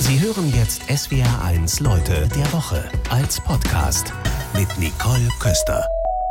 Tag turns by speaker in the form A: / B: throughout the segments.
A: Sie hören jetzt SWR1 Leute der Woche als Podcast mit Nicole Köster.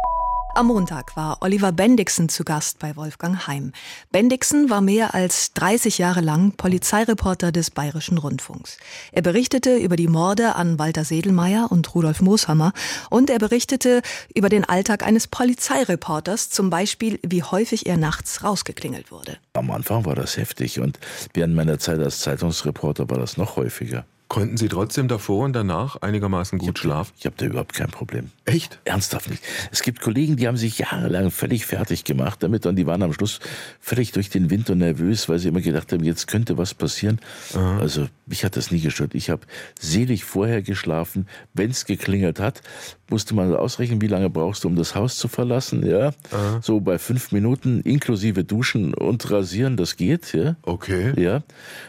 B: Am Montag war Oliver Bendixen zu Gast bei Wolfgang Heim. Bendixen war mehr als 30 Jahre lang Polizeireporter des Bayerischen Rundfunks. Er berichtete über die Morde an Walter Sedlmayr und Rudolf Moshammer und er berichtete über den Alltag eines Polizeireporters, zum Beispiel wie häufig er nachts rausgeklingelt wurde.
C: Am Anfang war das heftig und während meiner Zeit als Zeitungsreporter war das noch häufiger.
D: Konnten Sie trotzdem davor und danach einigermaßen gut schlafen?
C: Ich habe da überhaupt kein Problem.
D: Echt?
C: Ernsthaft nicht. Es gibt Kollegen, die haben sich jahrelang völlig fertig gemacht damit und die waren am Schluss völlig durch den Wind und nervös, weil sie immer gedacht haben, jetzt könnte was passieren. Aha. Also mich hat das nie gestört. Ich habe selig vorher geschlafen. Wenn es geklingelt hat, musste man ausrechnen, wie lange brauchst du, um das Haus zu verlassen. Ja, aha. So bei 5 Minuten inklusive Duschen und Rasieren, das geht. Ja.
D: Okay.
C: Ja.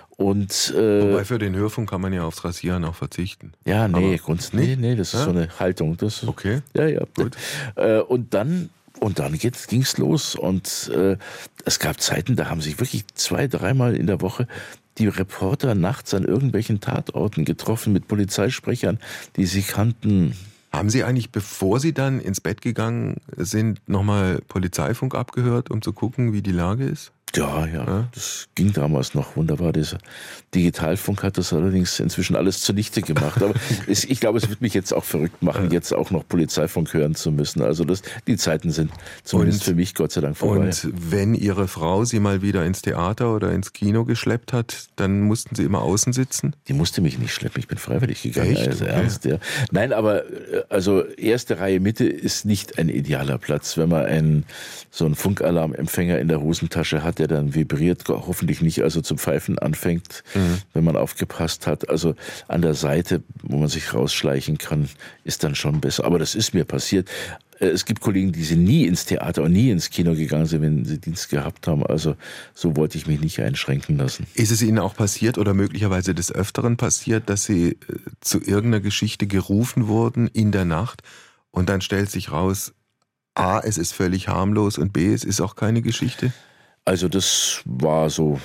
C: Und,
D: wobei für den Hörfunk kann man ja aufs Rasieren auch verzichten.
C: Ja, nee, nee, das ist so eine Haltung. Das,
D: okay.
C: Ja,
D: gut.
C: Und dann ging's los und es gab Zeiten, da haben sich wirklich 2-3 Mal in der Woche die Reporter nachts an irgendwelchen Tatorten getroffen mit Polizeisprechern, die sie kannten.
D: Haben Sie eigentlich, bevor Sie dann ins Bett gegangen sind, nochmal Polizeifunk abgehört, um zu gucken, wie die Lage ist?
C: Ja, das ging damals noch wunderbar. Dieser Digitalfunk hat das allerdings inzwischen alles zunichte gemacht. Aber ich glaube, es wird mich jetzt auch verrückt machen, jetzt auch noch Polizeifunk hören zu müssen. Also die Zeiten sind zumindest für mich Gott sei Dank vorbei.
D: Und wenn Ihre Frau Sie mal wieder ins Theater oder ins Kino geschleppt hat, dann mussten Sie immer außen sitzen?
C: Die musste mich nicht schleppen, ich bin freiwillig gegangen.
D: Echt?
C: Also
D: okay.
C: Ernst, ja. Nein, aber also erste Reihe Mitte ist nicht ein idealer Platz, wenn man so einen Funkalarmempfänger in der Hosentasche hat, der dann vibriert, hoffentlich nicht also zum Pfeifen anfängt, wenn man aufgepasst hat. Also an der Seite, wo man sich rausschleichen kann, ist dann schon besser. Aber das ist mir passiert. Es gibt Kollegen, die sind nie ins Theater und nie ins Kino gegangen sind, wenn sie Dienst gehabt haben. Also so wollte ich mich nicht einschränken lassen.
D: Ist es Ihnen auch passiert oder möglicherweise des Öfteren passiert, dass Sie zu irgendeiner Geschichte gerufen wurden in der Nacht und dann stellt sich raus, A, es ist völlig harmlos und B, es ist auch keine Geschichte?
C: Also das war so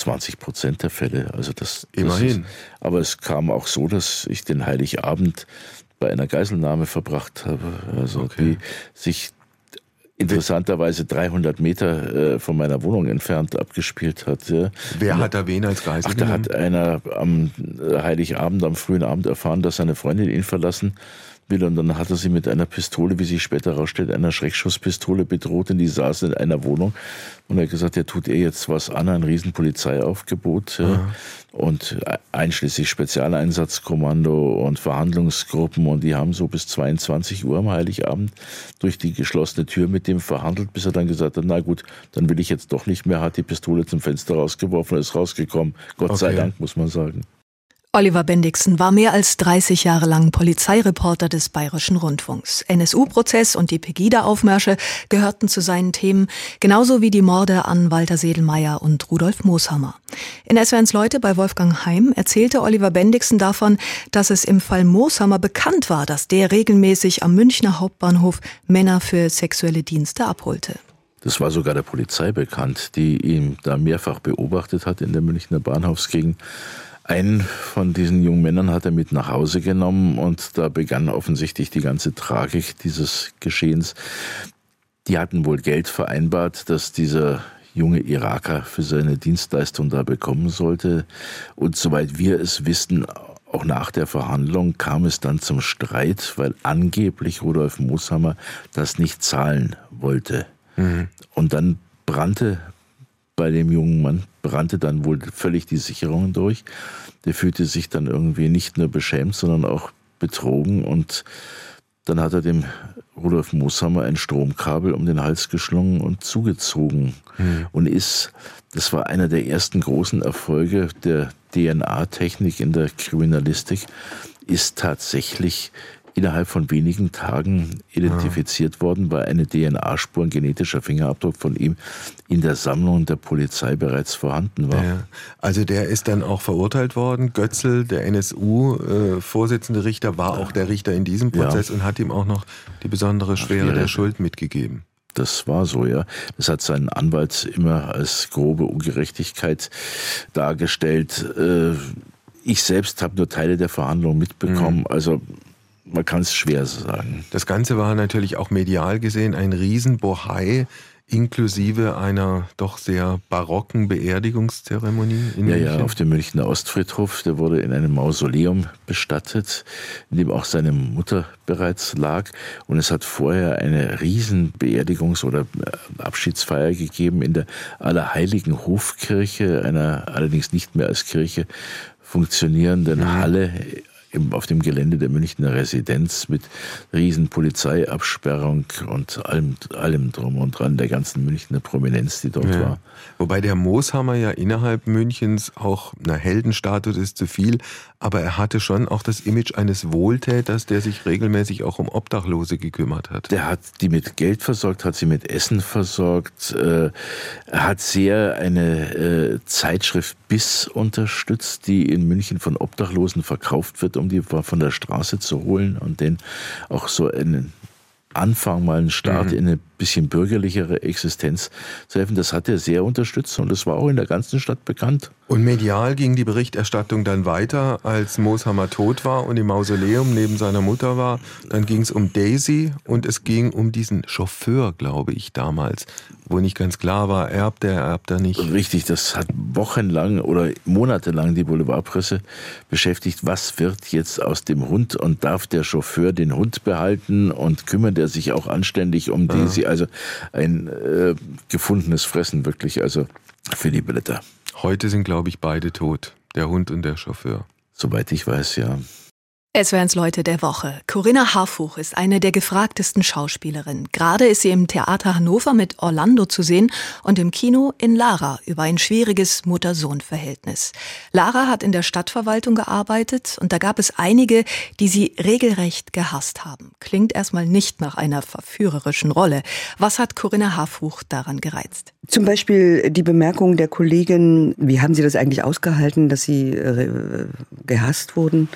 C: 20% der Fälle. Also
D: immerhin.
C: Aber es kam auch so, dass ich den Heiligabend bei einer Geiselnahme verbracht habe. Also okay. Die sich interessanterweise 300 Meter von meiner Wohnung entfernt abgespielt hat. Ja.
D: Wer hat da wen als Geisel genommen?
C: Da hat einer am Heiligabend, am frühen Abend erfahren, dass seine Freundin ihn verlassen will und dann hat er sie mit einer Pistole, wie sich später herausstellt, einer Schreckschusspistole bedroht und die saß in einer Wohnung und er hat gesagt, er tut ihr jetzt was an, ein riesen Polizeiaufgebot und einschließlich Spezialeinsatzkommando und Verhandlungsgruppen und die haben so bis 22 Uhr am Heiligabend durch die geschlossene Tür mit dem verhandelt, bis er dann gesagt hat, na gut, dann will ich jetzt doch nicht mehr, hat die Pistole zum Fenster rausgeworfen und ist rausgekommen. Gott sei Dank, muss man sagen.
B: Oliver Bendixen war mehr als 30 Jahre lang Polizeireporter des Bayerischen Rundfunks. NSU-Prozess und die Pegida-Aufmärsche gehörten zu seinen Themen, genauso wie die Morde an Walter Sedlmayr und Rudolf Moshammer. In SWR1 Leute bei Wolfgang Heim erzählte Oliver Bendixen davon, dass es im Fall Moshammer bekannt war, dass der regelmäßig am Münchner Hauptbahnhof Männer für sexuelle Dienste abholte.
C: Das war sogar der Polizei bekannt, die ihn da mehrfach beobachtet hat in der Münchner Bahnhofsgegend. Einen von diesen jungen Männern hat er mit nach Hause genommen und da begann offensichtlich die ganze Tragik dieses Geschehens. Die hatten wohl Geld vereinbart, dass dieser junge Iraker für seine Dienstleistung da bekommen sollte. Und soweit wir es wissen, auch nach der Verhandlung kam es dann zum Streit, weil angeblich Rudolf Moshammer das nicht zahlen wollte. Und dann brannte bei dem jungen Mann dann wohl völlig die Sicherungen durch. Der fühlte sich dann irgendwie nicht nur beschämt, sondern auch betrogen und dann hat er dem Rudolf Moshammer ein Stromkabel um den Hals geschlungen und zugezogen. Und das war einer der ersten großen Erfolge der DNA-Technik in der Kriminalistik, ist tatsächlich innerhalb von wenigen Tagen identifiziert worden, weil eine DNA-Spur, ein genetischer Fingerabdruck von ihm in der Sammlung der Polizei bereits vorhanden war.
D: Ja. Also der ist dann auch verurteilt worden. Götzl, der NSU-Vorsitzende Richter, war auch der Richter in diesem Prozess und hat ihm auch noch die besondere Schwere der Schuld mitgegeben.
C: Das war so, ja. Das hat sein Anwalt immer als grobe Ungerechtigkeit dargestellt. Ich selbst habe nur Teile der Verhandlungen mitbekommen, also man kann es schwer sagen.
D: Das Ganze war natürlich auch medial gesehen ein Riesenbohai, inklusive einer doch sehr barocken Beerdigungszeremonie in München.
C: Ja, auf dem Münchner Ostfriedhof. Der wurde in einem Mausoleum bestattet, in dem auch seine Mutter bereits lag. Und es hat vorher eine riesen Beerdigungs- oder Abschiedsfeier gegeben in der Allerheiligen Hofkirche, einer allerdings nicht mehr als Kirche funktionierenden Halle auf dem Gelände der Münchner Residenz mit riesen Polizeiabsperrung und allem drum und dran, der ganzen Münchner Prominenz, die dort war.
D: Wobei der Mooshammer ja innerhalb Münchens auch, Heldenstatus ist zu viel, aber er hatte schon auch das Image eines Wohltäters, der sich regelmäßig auch um Obdachlose gekümmert hat.
C: Der hat die mit Geld versorgt, hat sie mit Essen versorgt, er hat sehr eine Zeitschrift Biss unterstützt, die in München von Obdachlosen verkauft wird, um die von der Straße zu holen und den auch so einen Anfang, mal einen Start in eine bisschen bürgerlichere Existenz zu helfen. Das hat er sehr unterstützt und das war auch in der ganzen Stadt bekannt.
D: Und medial ging die Berichterstattung dann weiter, als Mooshammer tot war und im Mausoleum neben seiner Mutter war. Dann ging es um Daisy und es ging um diesen Chauffeur, glaube ich, damals, wo nicht ganz klar war, erbt er nicht.
C: Richtig, das hat wochenlang oder monatelang die Boulevardpresse beschäftigt. Was wird jetzt aus dem Hund und darf der Chauffeur den Hund behalten und kümmert er sich auch anständig um Daisy? Also ein gefundenes Fressen wirklich, also für die Blätter.
D: Heute sind, glaube ich, beide tot, der Hund und der Chauffeur.
C: Soweit ich weiß, ja.
B: SWR1 Leute der Woche. Corinna Harfuch ist eine der gefragtesten Schauspielerinnen. Gerade ist sie im Theater Hannover mit Orlando zu sehen und im Kino in Lara über ein schwieriges Mutter-Sohn-Verhältnis. Lara hat in der Stadtverwaltung gearbeitet und da gab es einige, die sie regelrecht gehasst haben. Klingt erstmal nicht nach einer verführerischen Rolle. Was hat Corinna Harfuch daran gereizt?
E: Zum Beispiel die Bemerkung der Kollegin, wie haben Sie das eigentlich ausgehalten, dass Sie gehasst wurden?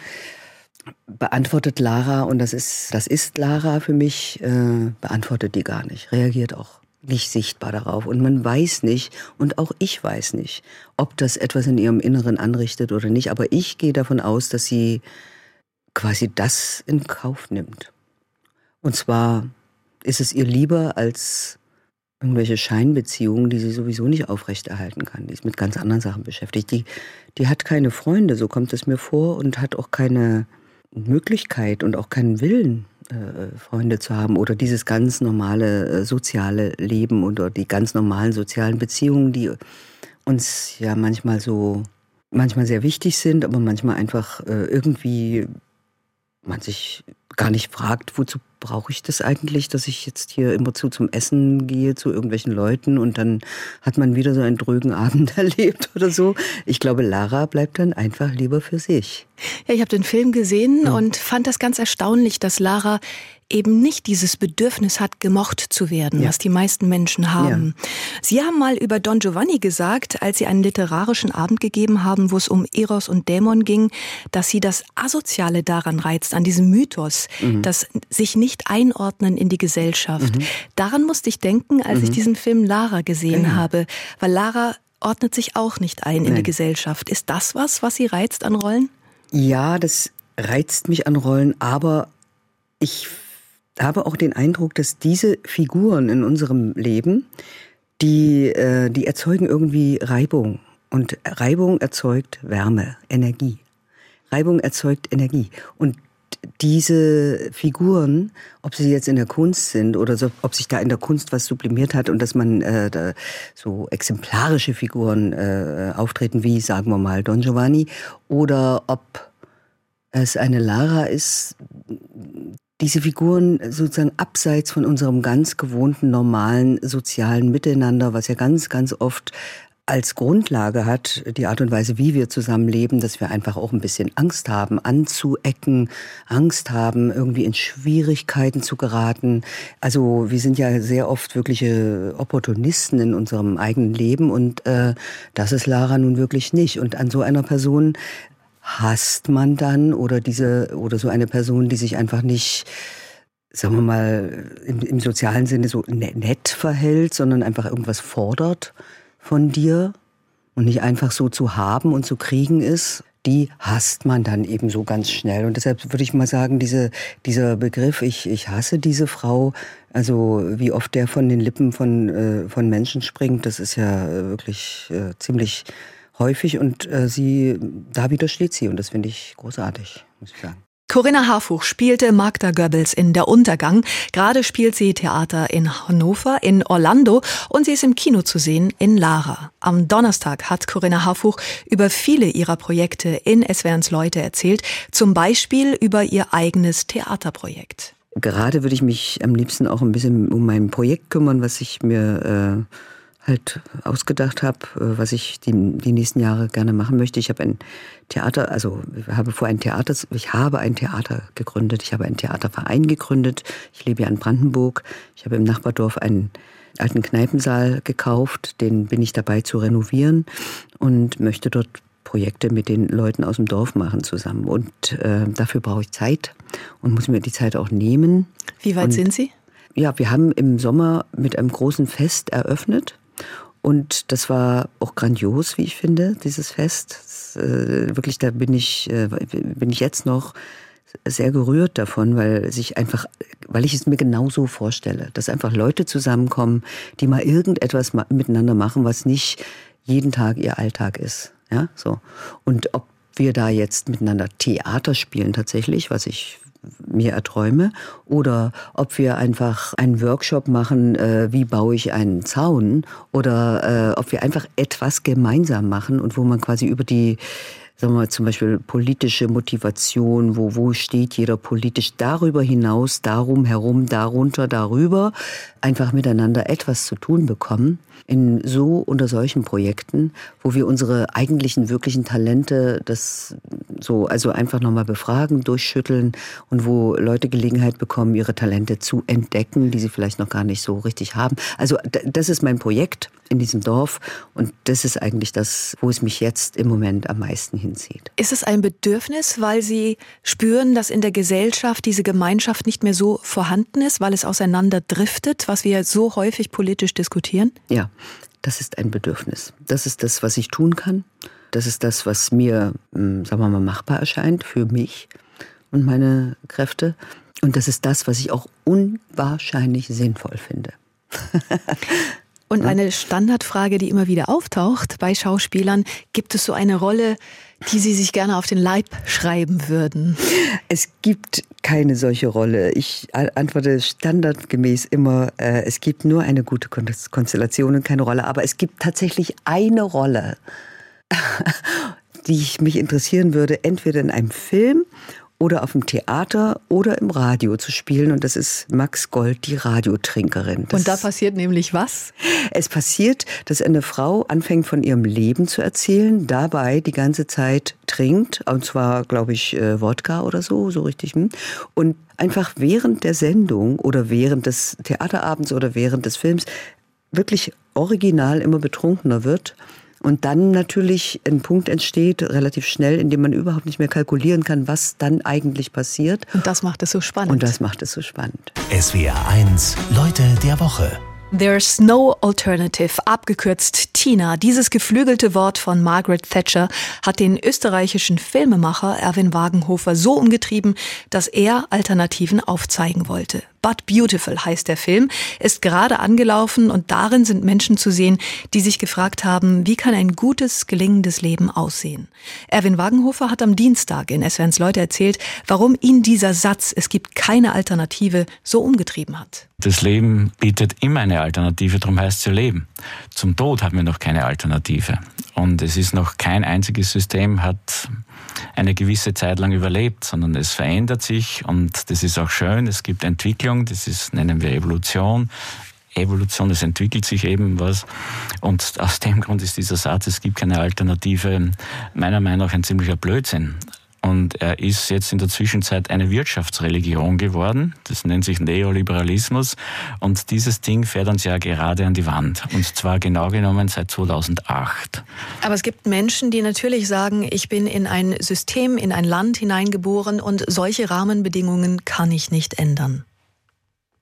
E: Beantwortet Lara, und das ist Lara für mich, beantwortet die gar nicht, reagiert auch nicht sichtbar darauf. Und man weiß nicht, und auch ich weiß nicht, ob das etwas in ihrem Inneren anrichtet oder nicht. Aber ich gehe davon aus, dass sie quasi das in Kauf nimmt. Und zwar ist es ihr lieber als irgendwelche Scheinbeziehungen, die sie sowieso nicht aufrechterhalten kann. Die ist mit ganz anderen Sachen beschäftigt. Die hat keine Freunde, so kommt es mir vor, und hat auch keine Möglichkeit und auch keinen Willen, Freunde zu haben oder dieses ganz normale soziale Leben oder die ganz normalen sozialen Beziehungen, die uns ja manchmal sehr wichtig sind, aber manchmal einfach irgendwie man sich gar nicht fragt, wozu brauche ich das eigentlich, dass ich jetzt hier immerzu zum Essen gehe zu irgendwelchen Leuten und dann hat man wieder so einen drögen Abend erlebt oder so. Ich glaube, Lara bleibt dann einfach lieber für sich.
B: Ja, ich habe den Film gesehen und fand das ganz erstaunlich, dass Lara eben nicht dieses Bedürfnis hat, gemocht zu werden, was die meisten Menschen haben. Ja. Sie haben mal über Don Giovanni gesagt, als Sie einen literarischen Abend gegeben haben, wo es um Eros und Dämon ging, dass Sie das Asoziale daran reizt, an diesem Mythos, das sich nicht einordnen in die Gesellschaft. Daran musste ich denken, als ich diesen Film Lara gesehen habe, weil Lara ordnet sich auch nicht ein in die Gesellschaft. Ist das was Sie reizt an Rollen?
E: Ja, das reizt mich an Rollen, aber ich habe auch den Eindruck, dass diese Figuren in unserem Leben, die erzeugen irgendwie Reibung. Und Reibung erzeugt Wärme, Energie. Reibung erzeugt Energie. Und diese Figuren, ob sie jetzt in der Kunst sind oder so, ob sich da in der Kunst was sublimiert hat und dass man da so exemplarische Figuren auftreten, wie, sagen wir mal, Don Giovanni, oder ob es eine Lara ist, diese Figuren sozusagen abseits von unserem ganz gewohnten, normalen, sozialen Miteinander, was ja ganz, ganz oft als Grundlage hat, die Art und Weise, wie wir zusammenleben, dass wir einfach auch ein bisschen Angst haben, anzuecken, Angst haben, irgendwie in Schwierigkeiten zu geraten. Also wir sind ja sehr oft wirkliche Opportunisten in unserem eigenen Leben und das ist Lara nun wirklich nicht. Und an so einer Person hasst man dann oder so eine Person, die sich einfach nicht, sagen wir mal, im sozialen Sinne so nett verhält, sondern einfach irgendwas fordert von dir und nicht einfach so zu haben und zu kriegen ist, die hasst man dann eben so ganz schnell. Und deshalb würde ich mal sagen, dieser Begriff, ich hasse diese Frau, also wie oft der von den Lippen von Menschen springt, das ist ja wirklich ziemlich häufig. Und da widersteht sie und das finde ich großartig, muss ich sagen.
B: Corinna Harfuch spielte Magda Goebbels in Der Untergang. Gerade spielt sie Theater in Hannover, in Orlando und sie ist im Kino zu sehen in Lara. Am Donnerstag hat Corinna Harfuch über viele ihrer Projekte in SWR1 Leute erzählt, zum Beispiel über ihr eigenes Theaterprojekt.
E: Gerade würde ich mich am liebsten auch ein bisschen um mein Projekt kümmern, was ich mir halt ausgedacht habe, was ich die nächsten Jahre gerne machen möchte. Ich habe ein Theater, ich habe ein Theater gegründet, ich habe einen Theaterverein gegründet. Ich lebe ja in Brandenburg. Ich habe im Nachbardorf einen alten Kneipensaal gekauft, den bin ich dabei zu renovieren und möchte dort Projekte mit den Leuten aus dem Dorf machen zusammen. Und dafür brauche ich Zeit und muss mir die Zeit auch nehmen.
B: Wie weit sind Sie?
E: Ja, wir haben im Sommer mit einem großen Fest eröffnet. Und das war auch grandios, wie ich finde, dieses Fest. Wirklich, da bin ich jetzt noch sehr gerührt davon, weil ich es mir genauso vorstelle, dass einfach Leute zusammenkommen, die mal irgendetwas miteinander machen, was nicht jeden Tag ihr Alltag ist. Ja, so. Und ob wir da jetzt miteinander Theater spielen tatsächlich, was ich mir erträume, oder ob wir einfach einen Workshop machen, wie baue ich einen Zaun, oder ob wir einfach etwas gemeinsam machen und wo man quasi über die, sagen wir mal, zum Beispiel politische Motivation, wo steht jeder politisch, darüber hinaus, darum herum, darunter, darüber, einfach miteinander etwas zu tun bekommen. In unter solchen Projekten, wo wir unsere eigentlichen, wirklichen Talente also einfach nochmal befragen, durchschütteln und wo Leute Gelegenheit bekommen, ihre Talente zu entdecken, die sie vielleicht noch gar nicht so richtig haben. Also das ist mein Projekt in diesem Dorf und das ist eigentlich das, wo es mich jetzt im Moment am meisten hinzieht.
B: Ist es ein Bedürfnis, weil Sie spüren, dass in der Gesellschaft diese Gemeinschaft nicht mehr so vorhanden ist, weil es auseinanderdriftet, was wir so häufig politisch diskutieren?
E: Ja, das ist ein Bedürfnis. Das ist das, was ich tun kann. Das ist das, was mir, sagen wir mal, machbar erscheint für mich und meine Kräfte. Und das ist das, was ich auch unwahrscheinlich sinnvoll finde.
B: Und eine Standardfrage, die immer wieder auftaucht bei Schauspielern: Gibt es so eine Rolle, die Sie sich gerne auf den Leib schreiben würden?
E: Es gibt keine solche Rolle. Ich antworte standardgemäß immer, es gibt nur eine gute Konstellation und keine Rolle. Aber es gibt tatsächlich eine Rolle, die mich interessieren würde, entweder in einem Film oder auf dem Theater oder im Radio zu spielen. Und das ist Max Gold, die Radiotrinkerin.
B: Und da passiert nämlich was?
E: Es passiert, dass eine Frau anfängt, von ihrem Leben zu erzählen, dabei die ganze Zeit trinkt, und zwar, glaube ich, Wodka oder so richtig. Und einfach während der Sendung oder während des Theaterabends oder während des Films wirklich original immer betrunkener wird. Und dann natürlich ein Punkt entsteht, relativ schnell, in dem man überhaupt nicht mehr kalkulieren kann, was dann eigentlich passiert.
B: Und das macht es so spannend.
A: SWR 1 Leute der Woche.
B: There's no alternative, abgekürzt TINA. Dieses geflügelte Wort von Margaret Thatcher hat den österreichischen Filmemacher Erwin Wagenhofer so umgetrieben, dass er Alternativen aufzeigen wollte. But Beautiful heißt der Film, ist gerade angelaufen und darin sind Menschen zu sehen, die sich gefragt haben, wie kann ein gutes, gelingendes Leben aussehen? Erwin Wagenhofer hat am Dienstag in SWR1 Leute erzählt, warum ihn dieser Satz, es gibt keine Alternative, so umgetrieben hat.
F: Das Leben bietet immer eine Alternative, darum heißt es ja Leben. Zum Tod haben wir noch keine Alternative. Und es ist noch kein einziges System hat eine gewisse Zeit lang überlebt, sondern es verändert sich und das ist auch schön. Es gibt Entwicklung, nennen wir Evolution. Es entwickelt sich eben was. Und aus dem Grund ist dieser Satz, es gibt keine Alternative, meiner Meinung nach ein ziemlicher Blödsinn. Und er ist jetzt in der Zwischenzeit eine Wirtschaftsreligion geworden. Das nennt sich Neoliberalismus. Und dieses Ding fährt uns ja gerade an die Wand. Und zwar genau genommen seit 2008.
B: Aber es gibt Menschen, die natürlich sagen, ich bin in ein System, in ein Land hineingeboren und solche Rahmenbedingungen kann ich nicht ändern.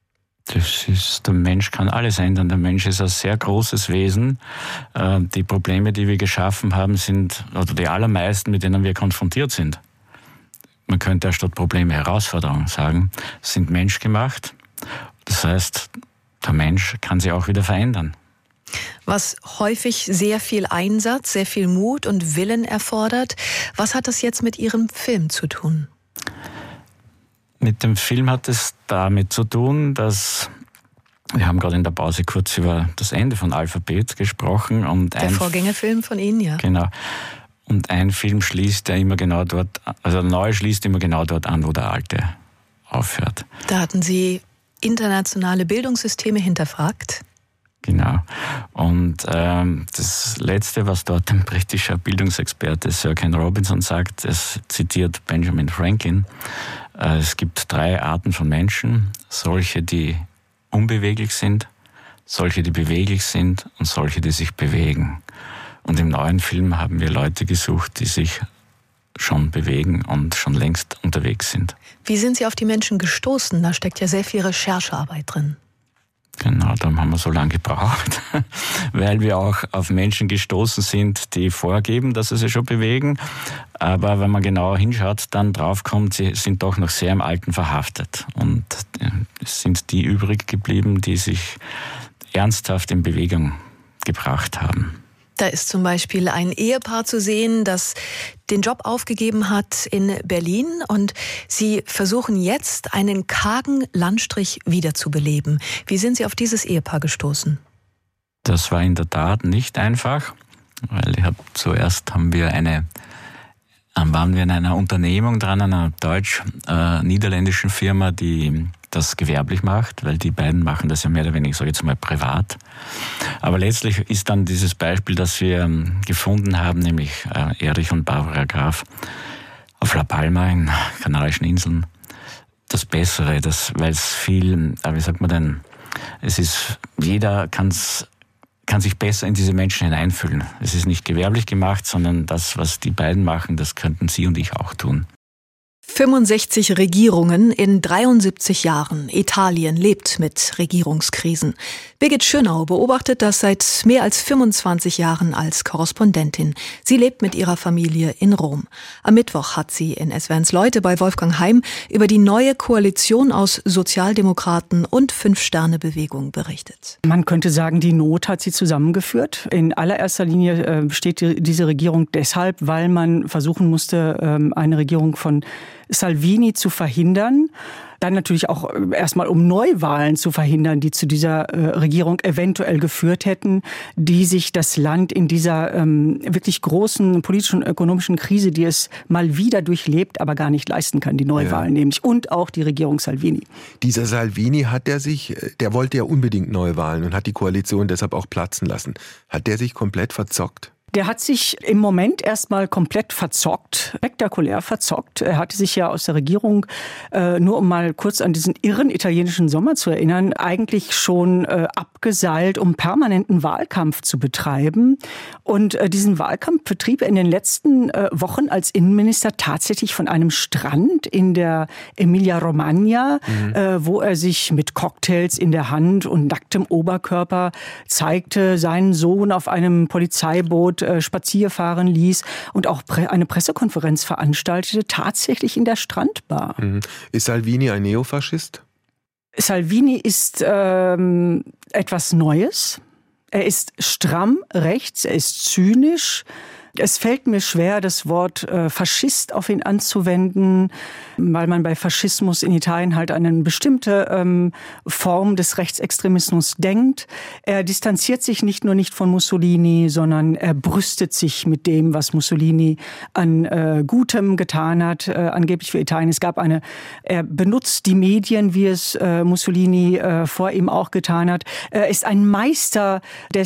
F: Der Mensch kann alles ändern. Der Mensch ist ein sehr großes Wesen. Die Probleme, die wir geschaffen haben, sind, oder die allermeisten, mit denen wir konfrontiert sind. Man könnte statt Probleme Herausforderungen sagen, sind menschgemacht. Das heißt, der Mensch kann sich auch wieder verändern.
B: Was häufig sehr viel Einsatz, sehr viel Mut und Willen erfordert. Was hat das jetzt mit Ihrem Film zu tun?
F: Mit dem Film hat es damit zu tun, dass wir haben gerade in der Pause kurz über das Ende von Alphabet gesprochen. Und
B: der Vorgängerfilm von Ihnen, ja.
F: Genau. Und ein Film schließt ja immer genau dort, also der neue schließt immer genau dort an, wo der alte aufhört.
B: Da hatten Sie internationale Bildungssysteme hinterfragt?
F: Genau. Und das Letzte, was dort ein britischer Bildungsexperte Sir Ken Robinson sagt, es zitiert Benjamin Franklin, es gibt 3 Arten von Menschen, solche, die unbeweglich sind, solche, die beweglich sind und solche, die sich bewegen. Und im neuen Film haben wir Leute gesucht, die sich schon bewegen und schon längst unterwegs sind.
B: Wie sind Sie auf die Menschen gestoßen? Da steckt ja sehr viel Recherchearbeit drin.
F: Genau, darum haben wir so lange gebraucht, weil wir auch auf Menschen gestoßen sind, die vorgeben, dass sie sich schon bewegen. Aber wenn man genauer hinschaut, dann draufkommt, sie sind doch noch sehr im Alten verhaftet. Und es sind die übrig geblieben, die sich ernsthaft in Bewegung gebracht haben.
B: Da ist zum Beispiel ein Ehepaar zu sehen, das den Job aufgegeben hat in Berlin und Sie versuchen jetzt, einen kargen Landstrich wiederzubeleben. Wie sind Sie auf dieses Ehepaar gestoßen?
F: Das war in der Tat nicht einfach, weil zuerst waren wir in einer Unternehmung dran, einer deutsch-niederländischen Firma, die das gewerblich macht, weil die beiden machen das ja mehr oder weniger, sage ich jetzt mal, privat. Aber letztlich ist dann dieses Beispiel, das wir gefunden haben, nämlich Erich und Barbara Graf auf La Palma in Kanarischen Inseln, das Bessere, weil es viel, wie sagt man denn, jeder kann sich besser in diese Menschen hineinfühlen. Es ist nicht gewerblich gemacht, sondern das, was die beiden machen, das könnten Sie und ich auch tun.
B: 65 Regierungen in 73 Jahren. Italien lebt mit Regierungskrisen. Birgit Schönau beobachtet das seit mehr als 25 Jahren als Korrespondentin. Sie lebt mit ihrer Familie in Rom. Am Mittwoch hat sie in SWR1 Leute bei Wolfgang Heim über die neue Koalition aus Sozialdemokraten und Fünf-Sterne-Bewegung berichtet.
G: Man könnte sagen, die Not hat sie zusammengeführt. In allererster Linie besteht diese Regierung deshalb, weil man versuchen musste, eine Regierung von Salvini zu verhindern. Dann natürlich auch erstmal um Neuwahlen zu verhindern, die zu dieser Regierung eventuell geführt hätten, die sich das Land in dieser wirklich großen politischen und ökonomischen Krise, die es mal wieder durchlebt, aber gar nicht leisten kann, die Neuwahlen nämlich. Und auch die Regierung Salvini.
D: Dieser Salvini der wollte ja unbedingt Neuwahlen und hat die Koalition deshalb auch platzen lassen. Hat der sich komplett verzockt?
G: Der hat sich im Moment erstmal komplett verzockt, spektakulär verzockt. Er hatte sich ja aus der Regierung, nur um mal kurz an diesen irren italienischen Sommer zu erinnern, eigentlich schon abgeseilt, um permanenten Wahlkampf zu betreiben. Und diesen Wahlkampf betrieb er in den letzten Wochen als Innenminister tatsächlich von einem Strand in der Emilia-Romagna, wo er sich mit Cocktails in der Hand und nacktem Oberkörper zeigte, seinen Sohn auf einem Polizeiboot spazierfahren ließ und auch eine Pressekonferenz veranstaltete, tatsächlich in der Strandbar.
D: Ist Salvini ein Neofaschist?
G: Salvini ist etwas Neues. Er ist stramm rechts, er ist zynisch. Es fällt mir schwer, das Wort Faschist auf ihn anzuwenden, weil man bei Faschismus in Italien halt an eine bestimmte Form des Rechtsextremismus denkt. Er distanziert sich nicht nur nicht von Mussolini, sondern er brüstet sich mit dem, was Mussolini an Gutem getan hat, angeblich für Italien. Er benutzt die Medien, wie es Mussolini vor ihm auch getan hat. Er ist ein Meister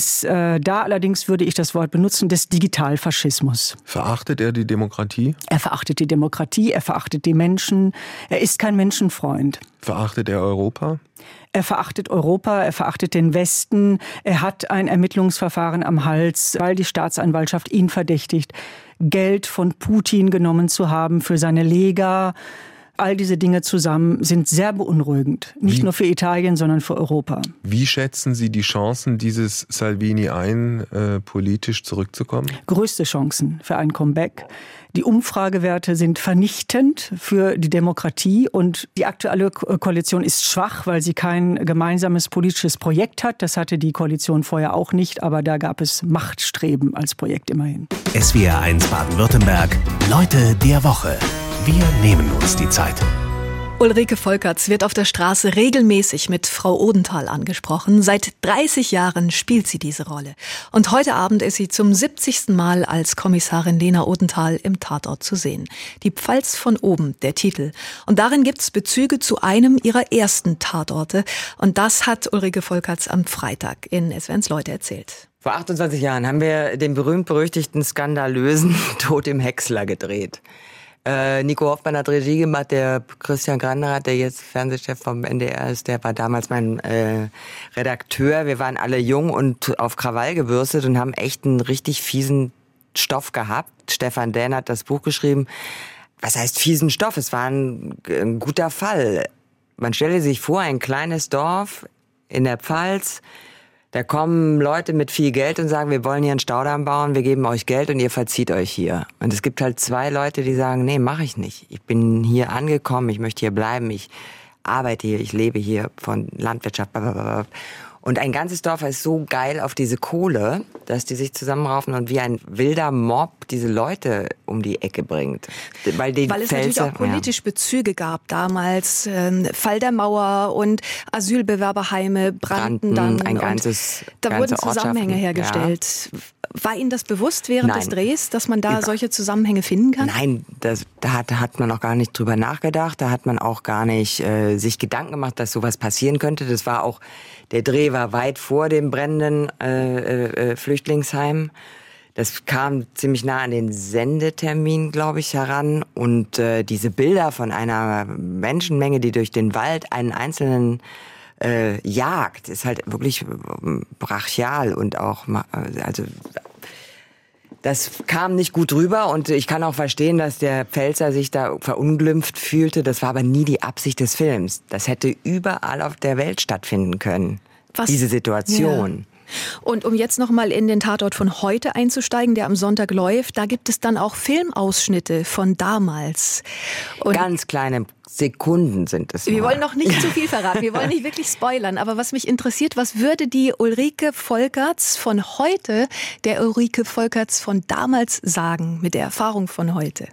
G: da allerdings würde ich das Wort benutzen, des Digitalfaschismus.
D: Verachtet er die Demokratie?
G: Er verachtet die Demokratie, er verachtet die Menschen. Er ist kein Menschenfreund.
D: Verachtet er Europa?
G: Er verachtet Europa, er verachtet den Westen. Er hat ein Ermittlungsverfahren am Hals, weil die Staatsanwaltschaft ihn verdächtigt, Geld von Putin genommen zu haben für seine Lega. All diese Dinge zusammen sind sehr beunruhigend. Nicht nur für Italien, sondern für Europa.
D: Wie schätzen Sie die Chancen dieses Salvini ein, politisch zurückzukommen?
G: Größte Chancen für ein Comeback. Die Umfragewerte sind vernichtend für die Demokratie und die aktuelle Koalition ist schwach, weil sie kein gemeinsames politisches Projekt hat. Das hatte die Koalition vorher auch nicht, aber da gab es Machtstreben als Projekt immerhin.
A: SWR1 Baden-Württemberg, Leute der Woche. Wir nehmen uns die Zeit.
B: Ulrike Volkerts wird auf der Straße regelmäßig mit Frau Odenthal angesprochen. Seit 30 Jahren spielt sie diese Rolle. Und heute Abend ist sie zum 70. Mal als Kommissarin Lena Odenthal im Tatort zu sehen. Die Pfalz von oben, der Titel. Und darin gibt es Bezüge zu einem ihrer ersten Tatorte. Und das hat Ulrike Volkerts am Freitag in SWR1 Leute erzählt.
H: Vor 28 Jahren haben wir den berühmt-berüchtigten skandalösen Tod im Häcksler gedreht. Nico Hoffmann hat Regie gemacht, der Christian Granderath, der jetzt Fernsehchef vom NDR ist, der war damals mein Redakteur. Wir waren alle jung und auf Krawall gebürstet und haben echt einen richtig fiesen Stoff gehabt. Stefan Dähn hat das Buch geschrieben. Was heißt fiesen Stoff? Es war ein guter Fall. Man stelle sich vor, ein kleines Dorf in der Pfalz. Da kommen Leute mit viel Geld und sagen, wir wollen hier einen Staudamm bauen, wir geben euch Geld und ihr verzieht euch hier. Und es gibt halt 2 Leute, die sagen, nee, mache ich nicht. Ich bin hier angekommen, ich möchte hier bleiben, ich arbeite hier, ich lebe hier von Landwirtschaft. Blablabla. Und ein ganzes Dorf ist so geil auf diese Kohle, dass die sich zusammenraufen und wie ein wilder Mob diese Leute um die Ecke bringt. Weil
B: es natürlich auch politisch Bezüge gab damals. Fall der Mauer und Asylbewerberheime brannten dann. Da wurden Zusammenhänge hergestellt. Ja. War Ihnen das bewusst während des Drehs, dass man da solche Zusammenhänge finden kann?
H: Nein, da hat man auch gar nicht drüber nachgedacht. Da hat man auch gar nicht sich Gedanken gemacht, dass sowas passieren könnte. Das war auch, der Dreh war weit vor dem brennenden Flüchtlingsheim. Das kam ziemlich nah an den Sendetermin, glaube ich, heran. Und diese Bilder von einer Menschenmenge, die durch den Wald einen einzelnen Jagd, ist halt wirklich brachial und auch, also das kam nicht gut rüber und ich kann auch verstehen, dass der Pfälzer sich da verunglimpft fühlte. Das war aber nie die Absicht des Films. Das hätte überall auf der Welt stattfinden können, diese Situation.
B: Ja. Und um jetzt nochmal in den Tatort von heute einzusteigen, der am Sonntag läuft, da gibt es dann auch Filmausschnitte von damals. Und
H: ganz kleine Sekunden sind es.
B: Wir wollen noch nicht zu viel verraten, wir wollen nicht wirklich spoilern, aber was mich interessiert, was würde die Ulrike Volkerts von heute der Ulrike Volkerts von damals sagen, mit der Erfahrung von heute?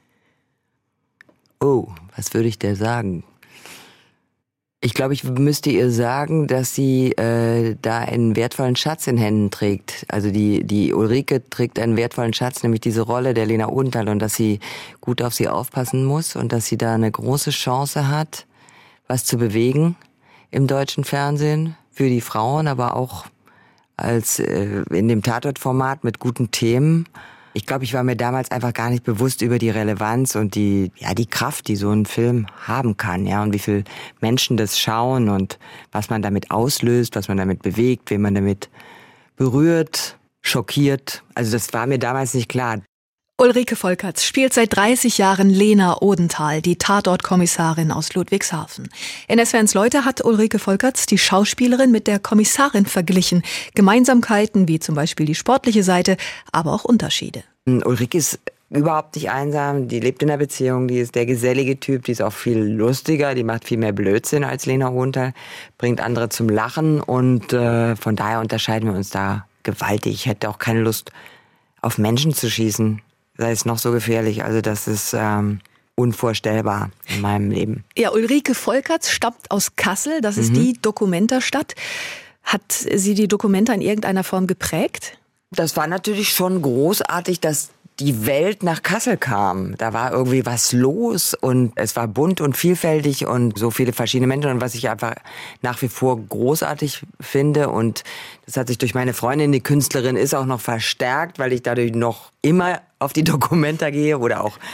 H: Oh, was würde ich der sagen? Ich glaube, ich müsste ihr sagen, dass sie da einen wertvollen Schatz in Händen trägt. Also die Ulrike trägt einen wertvollen Schatz, nämlich diese Rolle der Lena Odenthal, und dass sie gut auf sie aufpassen muss und dass sie da eine große Chance hat, was zu bewegen im deutschen Fernsehen für die Frauen, aber auch als in dem Tatortformat mit guten Themen. Ich glaube, ich war mir damals einfach gar nicht bewusst über die Relevanz und die Kraft, die so ein Film haben kann, ja, und wie viele Menschen das schauen und was man damit auslöst, was man damit bewegt, wen man damit berührt, schockiert. Also das war mir damals nicht klar.
B: Ulrike Volkerts spielt seit 30 Jahren Lena Odenthal, die Tatortkommissarin aus Ludwigshafen. In SWR1 Leute hat Ulrike Volkerts die Schauspielerin mit der Kommissarin verglichen. Gemeinsamkeiten wie zum Beispiel die sportliche Seite, aber auch Unterschiede.
H: Ulrike ist überhaupt nicht einsam, die lebt in einer Beziehung, die ist der gesellige Typ, die ist auch viel lustiger, die macht viel mehr Blödsinn als Lena Odenthal, bringt andere zum Lachen und von daher unterscheiden wir uns da gewaltig. Ich hätte auch keine Lust, auf Menschen zu schießen. Sei es noch so gefährlich, also das ist unvorstellbar in meinem Leben.
B: Ja, Ulrike Volkerts stammt aus Kassel, das ist die Documenta-Stadt. Hat sie die Documenta in irgendeiner Form geprägt?
H: Das war natürlich schon großartig, dass die Welt nach Kassel kam. Da war irgendwie was los und es war bunt und vielfältig und so viele verschiedene Menschen. Und was ich einfach nach wie vor großartig finde, und das hat sich durch meine Freundin, die Künstlerin ist, auch noch verstärkt, weil ich dadurch noch immer auf die Documenta gehe oder auch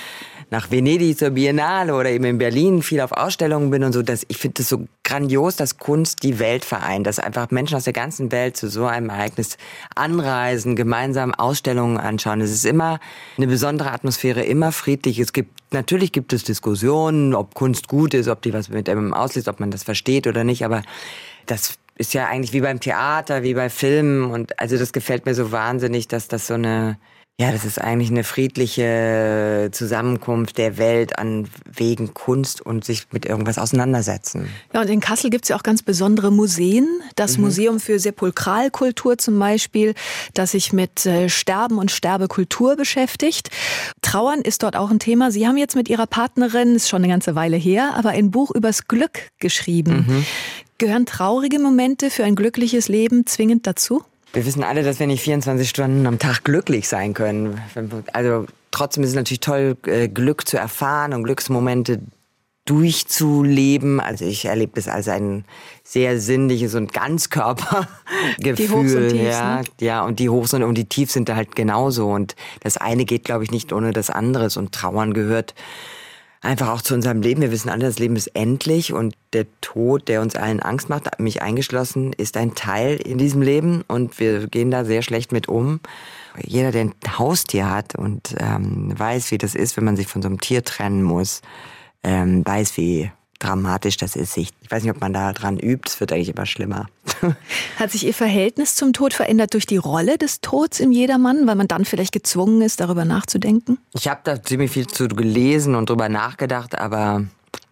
H: nach Venedig zur Biennale oder eben in Berlin viel auf Ausstellungen bin und so, ich finde es so grandios, dass Kunst die Welt vereint, dass einfach Menschen aus der ganzen Welt zu so einem Ereignis anreisen, gemeinsam Ausstellungen anschauen. Es ist immer eine besondere Atmosphäre, immer friedlich. Natürlich gibt es Diskussionen, ob Kunst gut ist, ob die was mit einem auslöst, ob man das versteht oder nicht, aber das ist ja eigentlich wie beim Theater, wie bei Filmen und also das gefällt mir so wahnsinnig, dass das so das ist eigentlich eine friedliche Zusammenkunft der Welt wegen Kunst und sich mit irgendwas auseinandersetzen.
B: Ja, und in Kassel gibt es ja auch ganz besondere Museen. Das Museum für Sepulkralkultur zum Beispiel, das sich mit Sterben und Sterbekultur beschäftigt. Trauern ist dort auch ein Thema. Sie haben jetzt mit Ihrer Partnerin, ist schon eine ganze Weile her, aber ein Buch übers Glück geschrieben. Gehören traurige Momente für ein glückliches Leben zwingend dazu?
H: Wir wissen alle, dass wir nicht 24 Stunden am Tag glücklich sein können. Also trotzdem ist es natürlich toll, Glück zu erfahren und Glücksmomente durchzuleben. Also ich erlebe das als ein sehr sinnliches und Ganzkörpergefühl.
B: Die Hochs und Tiefs, ne?
H: Ja, und die Hochs und die Tiefs sind da halt genauso. Und das eine geht, glaube ich, nicht ohne das andere. Und Trauern gehört einfach auch zu unserem Leben. Wir wissen alle, das Leben ist endlich und der Tod, der uns allen Angst macht, mich eingeschlossen, ist ein Teil in diesem Leben und wir gehen da sehr schlecht mit um. Jeder, der ein Haustier hat und weiß, wie das ist, wenn man sich von so einem Tier trennen muss, weiß, wie dramatisch das ist. Ich weiß nicht, ob man da dran übt, es wird eigentlich immer schlimmer.
B: Hat sich Ihr Verhältnis zum Tod verändert durch die Rolle des Todes im Jedermann, weil man dann vielleicht gezwungen ist, darüber nachzudenken?
H: Ich habe da ziemlich viel zu gelesen und drüber nachgedacht, aber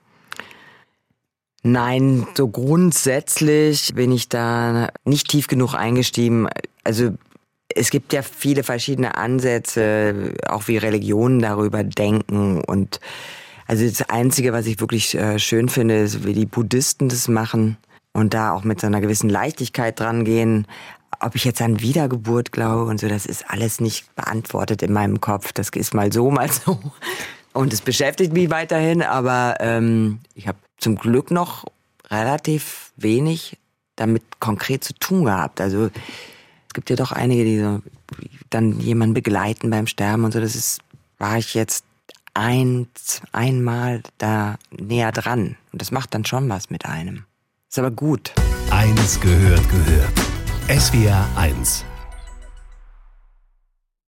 H: nein, so grundsätzlich bin ich da nicht tief genug eingestiegen. Also es gibt ja viele verschiedene Ansätze, auch wie Religionen darüber denken und also das Einzige, was ich wirklich schön finde, ist, wie die Buddhisten das machen und da auch mit so einer gewissen Leichtigkeit dran gehen. Ob ich jetzt an Wiedergeburt glaube und so, das ist alles nicht beantwortet in meinem Kopf. Das ist mal so, mal so. Und es beschäftigt mich weiterhin, aber ich habe zum Glück noch relativ wenig damit konkret zu tun gehabt. Also es gibt ja doch einige, die so dann jemanden begleiten beim Sterben und so. War ich jetzt einmal da näher dran. Und das macht dann schon was mit einem. Ist aber gut.
A: Eins gehört. SWR 1